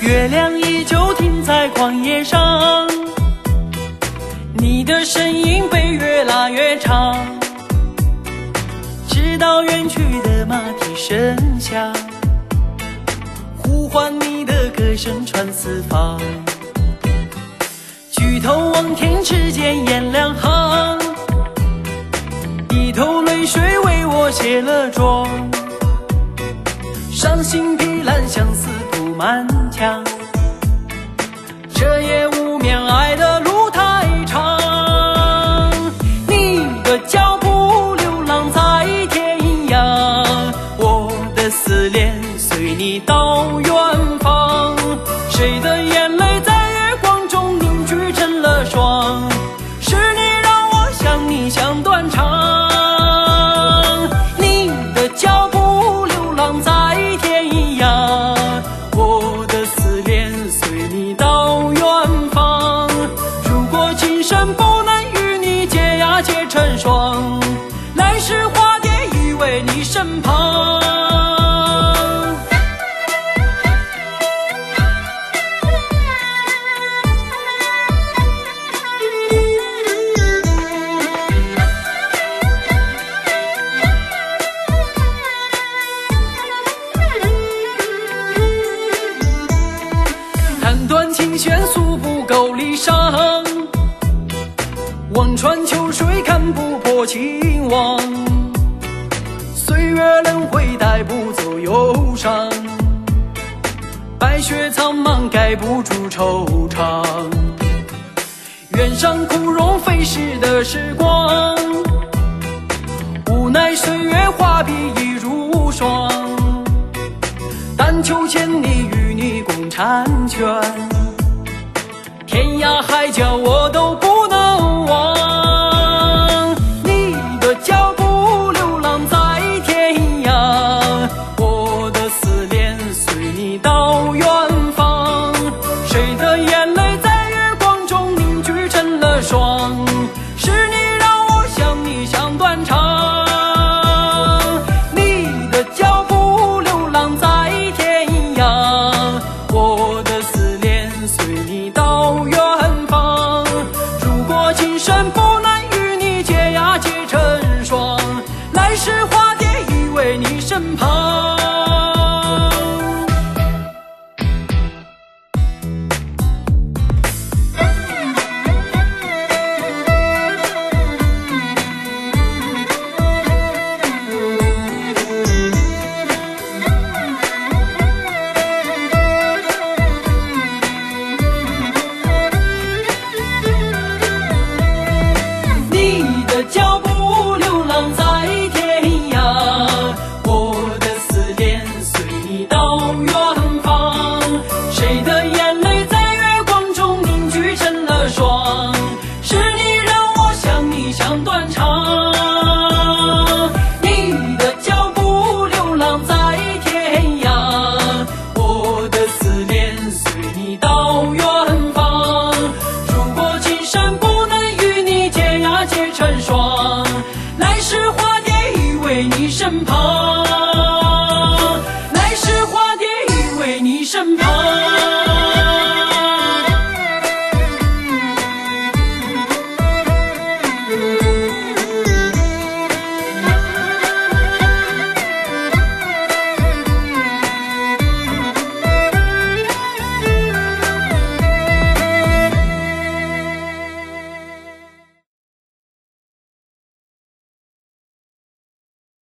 月亮依旧停在旷野上，你的身影被越拉越长，直到远去的马蹄声响，呼唤你的歌声传四方。举头望天，只见颜良行，一头泪水为我卸了妆，伤心披烂，相思铺满墙，这夜无眠，爱的路太长。你的脚步流浪在天涯，我的思念随你到远方。谁的眼泪在月光中凝聚成了霜，是你让我想你想断肠。你的脚步流浪在天涯，我的思念随你到远方。如果今生不能与你结呀结成双，来世化蝶依偎你身旁。弹断琴弦诉不够离殇，望穿秋水看不破情网。岁月轮回带不走忧伤，白雪苍茫盖不住惆怅。愿上枯荣飞逝的时光，无奈岁月画笔已如霜。但求千里与你共婵娟，天涯海角我都不